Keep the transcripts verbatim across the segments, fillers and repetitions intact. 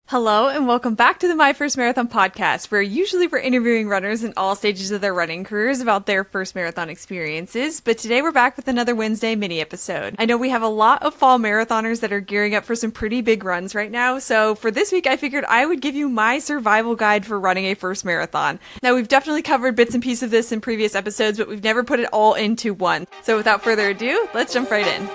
Hello and welcome back to the My First Marathon podcast, where usually we're interviewing runners in all stages of their running careers about their first marathon experiences, but today we're back with another Wednesday mini episode. I know we have a lot of fall marathoners that are gearing up for some pretty big runs right now, so for this week I figured I would give you my survival guide for running a first marathon. Now we've definitely covered bits and pieces of this in previous episodes, but we've never put it all into one. So without further ado, let's jump right in.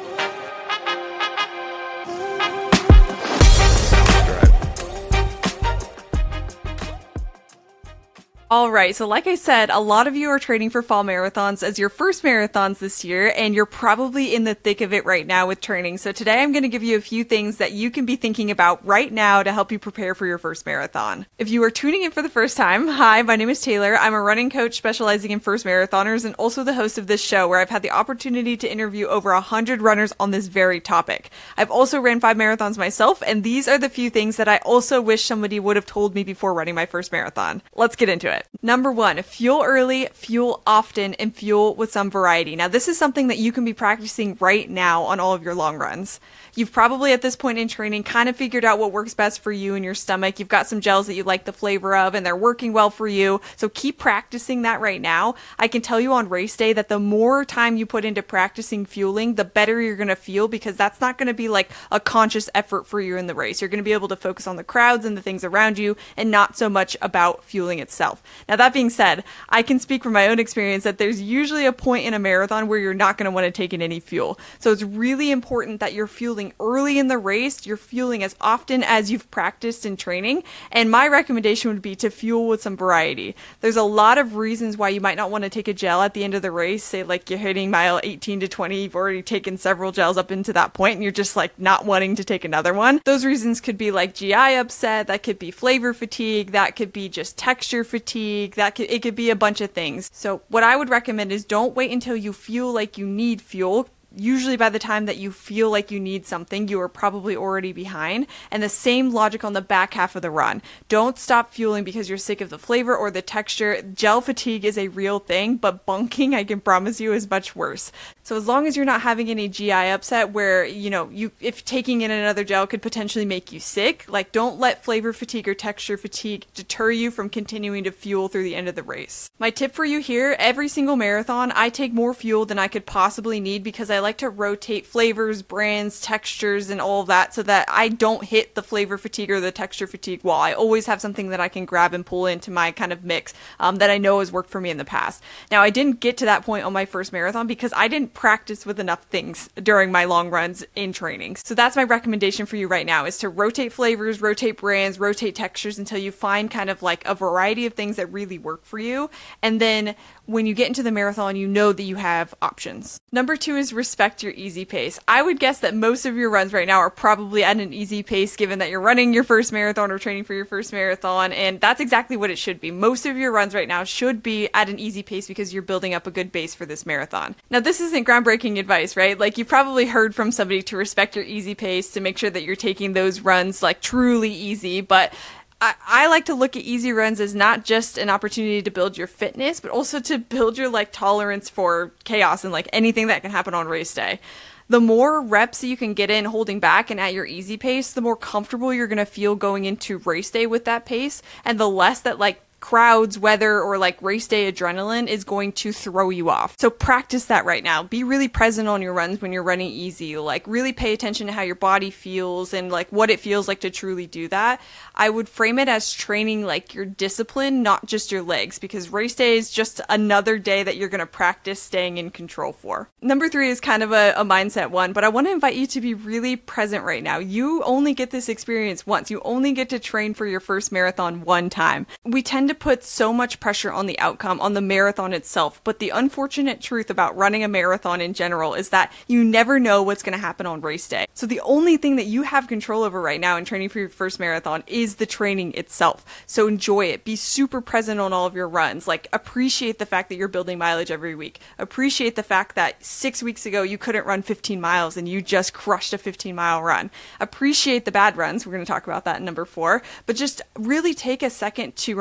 All right, so like I said, a lot of you are training for fall marathons as your first marathons this year, and you're probably in the thick of it right now with training. So today I'm going to give you a few things that you can be thinking about right now to help you prepare for your first marathon. If you are tuning in for the first time, hi, my name is Taylor. I'm a running coach specializing in first marathoners and also the host of this show where I've had the opportunity to interview over one hundred runners on this very topic. I've also ran five marathons myself, and these are the few things that I also wish somebody would have told me before running my first marathon. Let's get into it. Number one, fuel early, fuel often, and fuel with some variety. Now, this is something that you can be practicing right now on all of your long runs. You've probably at this point in training kind of figured out what works best for you and your stomach. You've got some gels that you like the flavor of and they're working well for you. So keep practicing that right now. I can tell you on race day that the more time you put into practicing fueling, the better you're going to feel, because that's not going to be like a conscious effort for you in the race. You're going to be able to focus on the crowds and the things around you and not so much about fueling itself. Now, that being said, I can speak from my own experience that there's usually a point in a marathon where you're not going to want to take in any fuel. So it's really important that you're fueling early in the race. You're fueling as often as you've practiced in training. And my recommendation would be to fuel with some variety. There's a lot of reasons why you might not want to take a gel at the end of the race. Say like you're hitting mile eighteen to twenty, you've already taken several gels up into that point and you're just like not wanting to take another one. Those reasons could be like G I upset, that could be flavor fatigue, that could be just texture fatigue, that could, it could be a bunch of things. So what I would recommend is don't wait until you feel like you need fuel. Usually by the time that you feel like you need something, you are probably already behind. And the same logic on the back half of the run. Don't stop fueling because you're sick of the flavor or the texture. Gel fatigue is a real thing, but bunking, I can promise you, is much worse. So as long as you're not having any G I upset where, you know, you if taking in another gel could potentially make you sick, like don't let flavor fatigue or texture fatigue deter you from continuing to fuel through the end of the race. My tip for you here, every single marathon, I take more fuel than I could possibly need because I like to rotate flavors, brands, textures, and all of that so that I don't hit the flavor fatigue or the texture fatigue wall. I always have something that I can grab and pull into my kind of mix um, that I know has worked for me in the past. Now, I didn't get to that point on my first marathon because I didn't practice with enough things during my long runs in training. So that's my recommendation for you right now, is to rotate flavors, rotate brands, rotate textures until you find kind of like a variety of things that really work for you. And then when you get into the marathon, you know that you have options. Number two is respect your easy pace. I would guess that most of your runs right now are probably at an easy pace given that you're running your first marathon or training for your first marathon, and that's exactly what it should be. Most of your runs right now should be at an easy pace because you're building up a good base for this marathon. Now, this isn't groundbreaking advice, right? Like you probably heard from somebody to respect your easy pace, to make sure that you're taking those runs like truly easy, but I, I like to look at easy runs as not just an opportunity to build your fitness, but also to build your like tolerance for chaos and like anything that can happen on race day. The more reps you can get in holding back and at your easy pace, the more comfortable you're going to feel going into race day with that pace, and the less that like crowds, weather, or like race day adrenaline is going to throw you off. So practice that right now. Be really present on your runs when you're running easy. Like really pay attention to how your body feels and like what it feels like to truly do that. I would frame it as training like your discipline, not just your legs, because race day is just another day that you're going to practice staying in control for. Number three is kind of a, a mindset one, but I want to invite you to be really present right now. You only get this experience once. You only get to train for your first marathon one time. We tend to put so much pressure on the outcome, on the marathon itself, but the unfortunate truth about running a marathon in general is that you never know what's going to happen on race day. So the only thing that you have control over right now in training for your first marathon is the training itself. So enjoy it. Be super present on all of your runs. Like appreciate the fact that you're building mileage every week. Appreciate the fact that six weeks ago you couldn't run fifteen miles and you just crushed a fifteen mile run. Appreciate the bad runs. We're going to talk about that in number four, but just really take a second to remind yourself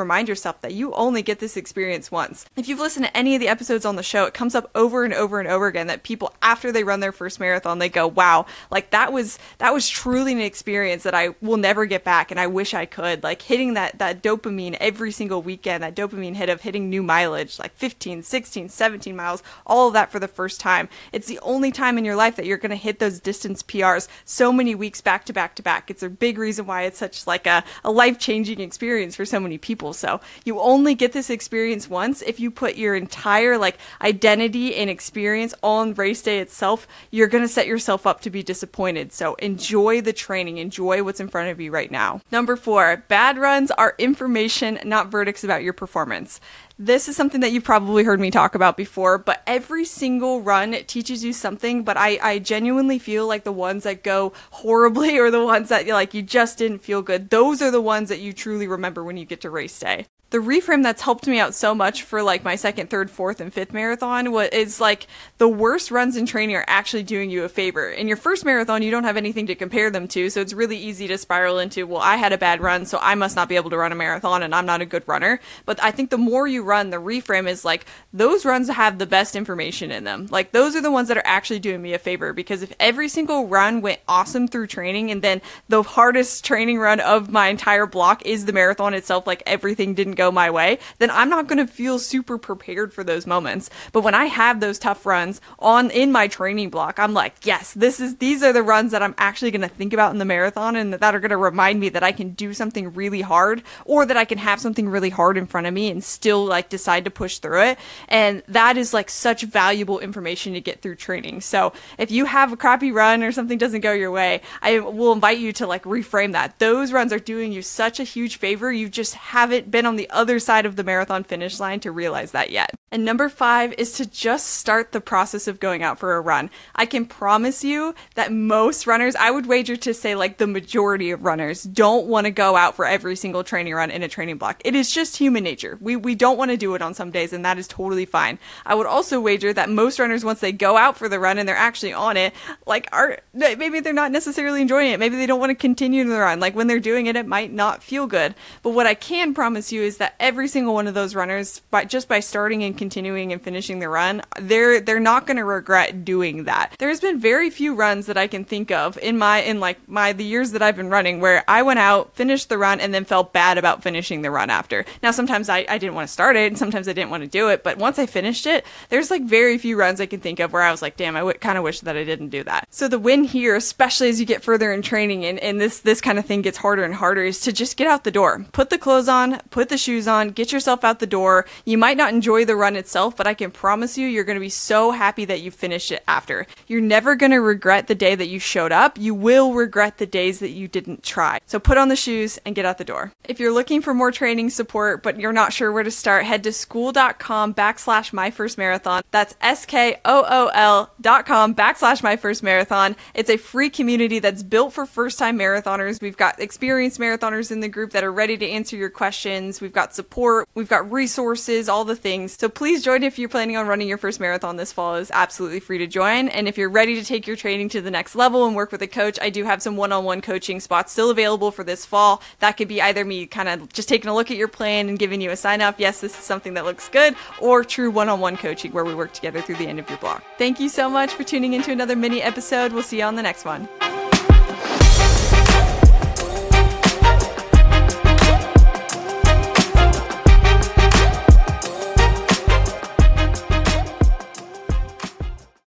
yourself that you only get this experience once. If you've listened to any of the episodes on the show, it comes up over and over and over again that people, after they run their first marathon, they go, wow, like that was that was truly an experience that I will never get back, and I wish I could. Like hitting that that dopamine every single weekend, that dopamine hit of hitting new mileage, like fifteen, sixteen, seventeen miles, all of that for the first time. It's the only time in your life that you're going to hit those distance P Rs so many weeks back to back to back. It's a big reason why it's such like a, a life-changing experience for so many people. So you only get this experience once. If you put your entire like identity and experience on race day itself, you're going to set yourself up to be disappointed. So enjoy the training, enjoy what's in front of you right now. Number four, bad runs are information, not verdicts about your performance. This is something that you've probably heard me talk about before, but every single run teaches you something, but I, I genuinely feel like the ones that go horribly or the ones that like you just didn't feel good, those are the ones that you truly remember when you get to race day. The reframe that's helped me out so much for like my second, third, fourth, and fifth marathon was is like the worst runs in training are actually doing you a favor. In your first marathon, you don't have anything to compare them to, so it's really easy to spiral into, well, I had a bad run, so I must not be able to run a marathon, and I'm not a good runner. But I think the more you run, the reframe is like, those runs have the best information in them. Like, those are the ones that are actually doing me a favor, because if every single run went awesome through training, and then the hardest training run of my entire block is the marathon itself, like everything didn't go my way, then I'm not going to feel super prepared for those moments. But when I have those tough runs on in my training block, I'm like, yes, this is these are the runs that I'm actually going to think about in the marathon, and that are going to remind me that I can do something really hard, or that I can have something really hard in front of me and still like decide to push through it. And that is like such valuable information to get through training. So if you have a crappy run or something doesn't go your way, I will invite you to like reframe that. Those runs are doing you such a huge favor. You just haven't been on the other side of the marathon finish line to realize that yet. And number five is to just start the process of going out for a run. I can promise you that most runners, I would wager to say like the majority of runners, don't want to go out for every single training run in a training block. It is just human nature. We we don't want to do it on some days, and that is totally fine. I would also wager that most runners, once they go out for the run and they're actually on it, like are maybe they're not necessarily enjoying it. Maybe they don't want to continue the run. Like when they're doing it, it might not feel good. But what I can promise you is that every single one of those runners, by just by starting and continuing and finishing the run, they're they're not going to regret doing that. There's been very few runs that I can think of in my in like my the years that I've been running where I went out, finished the run, and then felt bad about finishing the run after. Now sometimes I, I didn't want to start it, and sometimes I didn't want to do it, but once I finished it, there's like very few runs I can think of where I was like, damn, I w- kind of wish that I didn't do that. So the win here, especially as you get further in training and, and this this kind of thing gets harder and harder, is to just get out the door. Put the clothes on, put the shoes on, get yourself out the door. You might not enjoy the run itself, but I can promise you, you're going to be so happy that you finished it after. You're never going to regret the day that you showed up. You will regret the days that you didn't try. So put on the shoes and get out the door. If you're looking for more training support, but you're not sure where to start, head to school.com backslash my first marathon. That's S-K-O-O-L dot com backslash my first marathon. It's a free community that's built for first-time marathoners. We've got experienced marathoners in the group that are ready to answer your questions. We've got support. We've got resources, all the things. So please join if you're planning on running your first marathon this fall. It's absolutely free to join. And if you're ready to take your training to the next level and work with a coach, I do have some one-on-one coaching spots still available for this fall. That could be either me kind of just taking a look at your plan and giving you a sign up, yes, this is something that looks good, or true one-on-one coaching where we work together through the end of your block. Thank you so much for tuning into another mini episode. We'll see you on the next one.